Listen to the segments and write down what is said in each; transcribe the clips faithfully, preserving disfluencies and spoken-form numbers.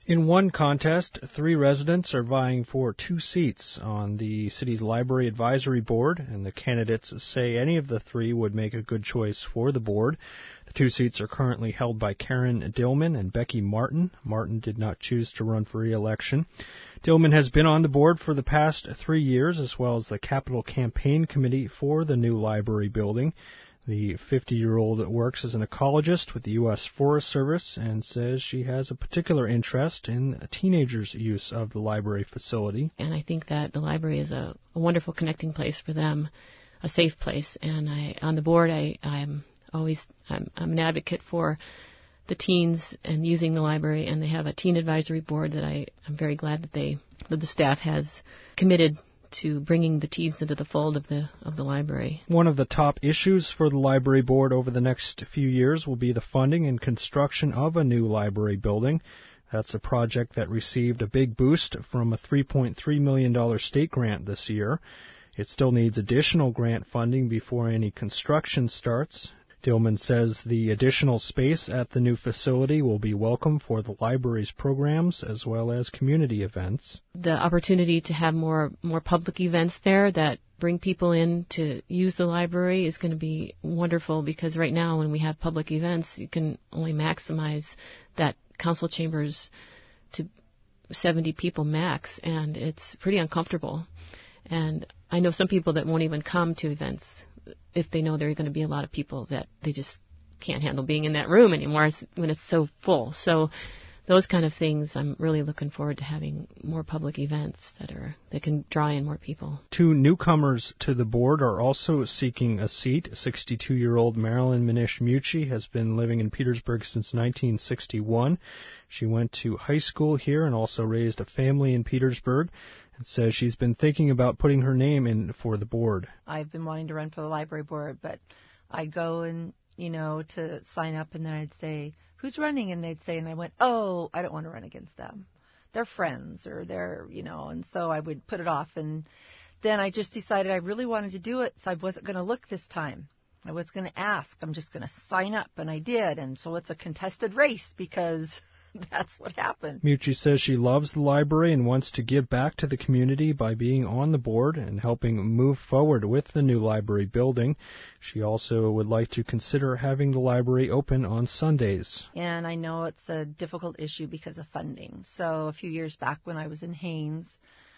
In one contest, three residents are vying for two seats on the city's Library Advisory Board, and the candidates say any of the three would make a good choice for the board. The two seats are currently held by Karen Dillman and Becky Martin. Martin did not choose to run for re-election. Dillman has been on the board for the past three years, as well as the Capital Campaign Committee for the new library building. The fifty-year-old works as an ecologist with the U S Forest Service and says she has a particular interest in teenagers' use of the library facility. And I think that the library is a, a wonderful connecting place for them, a safe place. And I, on the board, I, I'm always I'm, I'm an advocate for the teens and using the library. And they have a teen advisory board that I, I'm very glad that they that the staff has committed to bringing the teens into the fold of the of the library. One of the top issues for the library board over the next few years will be the funding and construction of a new library building. That's a project that received a big boost from a three point three million dollars state grant this year. It still needs additional grant funding before any construction starts. Dillman says the additional space at the new facility will be welcome for the library's programs as well as community events. The opportunity to have more more public events there that bring people in to use the library is going to be wonderful, because right now when we have public events, you can only maximize that council chambers to seventy people max, and it's pretty uncomfortable. And I know some people that won't even come to events if they know there are going to be a lot of people that they just can't handle being in that room anymore when it's so full. So those kind of things, I'm really looking forward to having more public events that are that can draw in more people. Two newcomers to the board are also seeking a seat. sixty-two-year-old Marilyn Minish-Mucci has been living in Petersburg since nineteen sixty-one. She went to high school here and also raised a family in Petersburg, and says she's been thinking about putting her name in for the board. I've been wanting to run for the library board, but I'd go and, you know, to sign up, and then I'd say, who's running? And they'd say, and I went, oh, I don't want to run against them. They're friends, or they're, you know, and so I would put it off. And then I just decided I really wanted to do it, so I wasn't going to look this time. I was going to ask. I'm just going to sign up, and I did. And so it's a contested race because that's what happened. Mucci says she loves the library and wants to give back to the community by being on the board and helping move forward with the new library building. She also would like to consider having the library open on Sundays. And I know it's a difficult issue because of funding. So a few years back when I was in Haines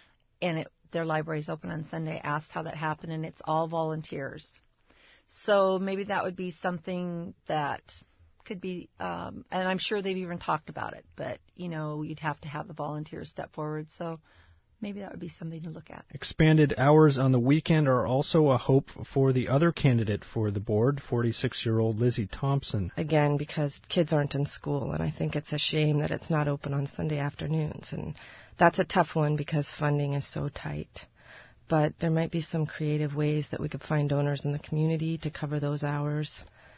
and it, their library is open on Sunday, I asked how that happened, and it's all volunteers. So maybe that would be something that could be, um, and I'm sure they've even talked about it, but, you know, you'd have to have the volunteers step forward, so maybe that would be something to look at. Expanded hours on the weekend are also a hope for the other candidate for the board, forty-six-year-old Lizzie Thompson. Again, because kids aren't in school, and I think it's a shame that it's not open on Sunday afternoons, and that's a tough one because funding is so tight. But there might be some creative ways that we could find donors in the community to cover those hours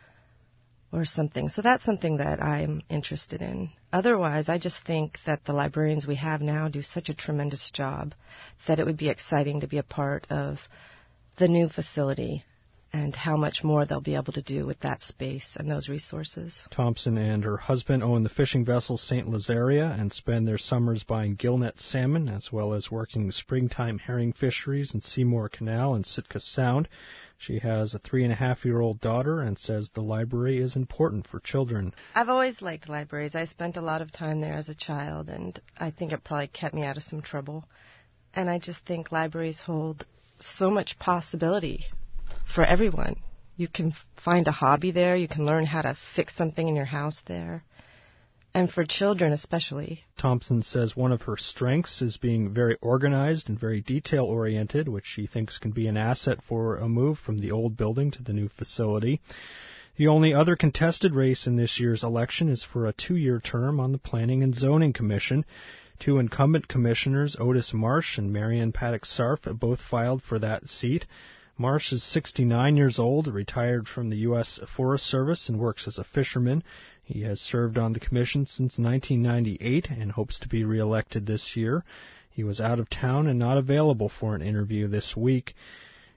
or something. So that's something that I'm interested in. Otherwise, I just think that the librarians we have now do such a tremendous job that it would be exciting to be a part of the new facility and how much more they'll be able to do with that space and those resources. Thompson and her husband own the fishing vessel Saint Lazaria and spend their summers buying gillnet salmon, as well as working springtime herring fisheries in Seymour Canal and Sitka Sound. She has a three-and-a-half-year-old daughter and says the library is important for children. I've always liked libraries. I spent a lot of time there as a child, and I think it probably kept me out of some trouble. And I just think libraries hold so much possibility for everyone. You can find a hobby there. You can learn how to fix something in your house there. And for children especially. Thompson says one of her strengths is being very organized and very detail-oriented, which she thinks can be an asset for a move from the old building to the new facility. The only other contested race in this year's election is for a two-year term on the Planning and Zoning Commission. Two incumbent commissioners, Otis Marsh and Marian Paddock-Sarf, both filed for that seat. Marsh is sixty-nine years old, retired from the U S Forest Service, and works as a fisherman. He has served on the commission since nineteen ninety-eight and hopes to be reelected this year. He was out of town and not available for an interview this week.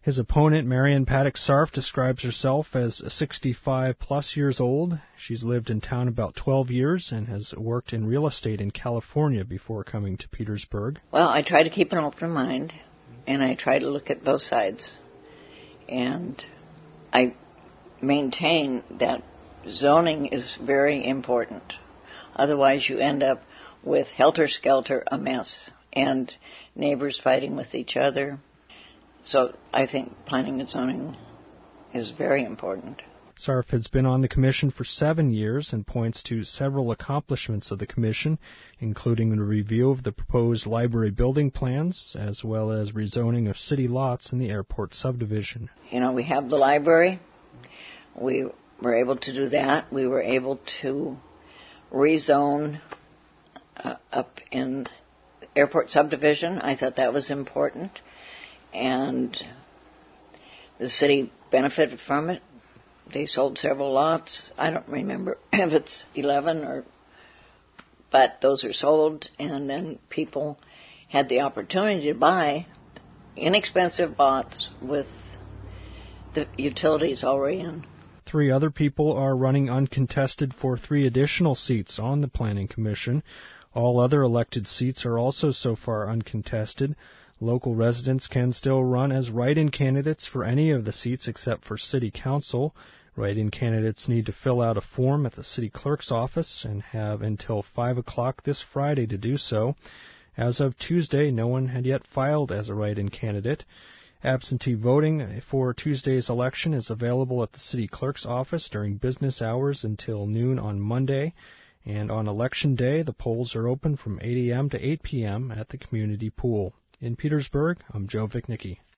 His opponent, Marion Paddock Sarf, describes herself as sixty-five plus years old. She's lived in town about twelve years and has worked in real estate in California before coming to Petersburg. Well, I try to keep an open mind, and I try to look at both sides. And I maintain that zoning is very important. Otherwise, you end up with helter-skelter, a mess, and neighbors fighting with each other. So I think planning and zoning is very important. Sarf has been on the commission for seven years and points to several accomplishments of the commission, including the review of the proposed library building plans, as well as rezoning of city lots in the airport subdivision. You know, we have the library. We were able to do that. We were able to rezone uh, up in airport subdivision. I thought that was important. And the city benefited from it. They sold several lots. I don't remember if it's eleven or, but those are sold, and then people had the opportunity to buy inexpensive lots with the utilities already in. Three other people are running uncontested for three additional seats on the Planning Commission. All other elected seats are also so far uncontested. Local residents can still run as write-in candidates for any of the seats except for City Council. Write-in candidates need to fill out a form at the City Clerk's office and have until five o'clock this Friday to do so. As of Tuesday, no one had yet filed as a write-in candidate. Absentee voting for Tuesday's election is available at the City Clerk's office during business hours until noon on Monday. And on Election Day, the polls are open from eight a.m. to eight p.m. at the community pool. In Petersburg, I'm Joe Vichnicki.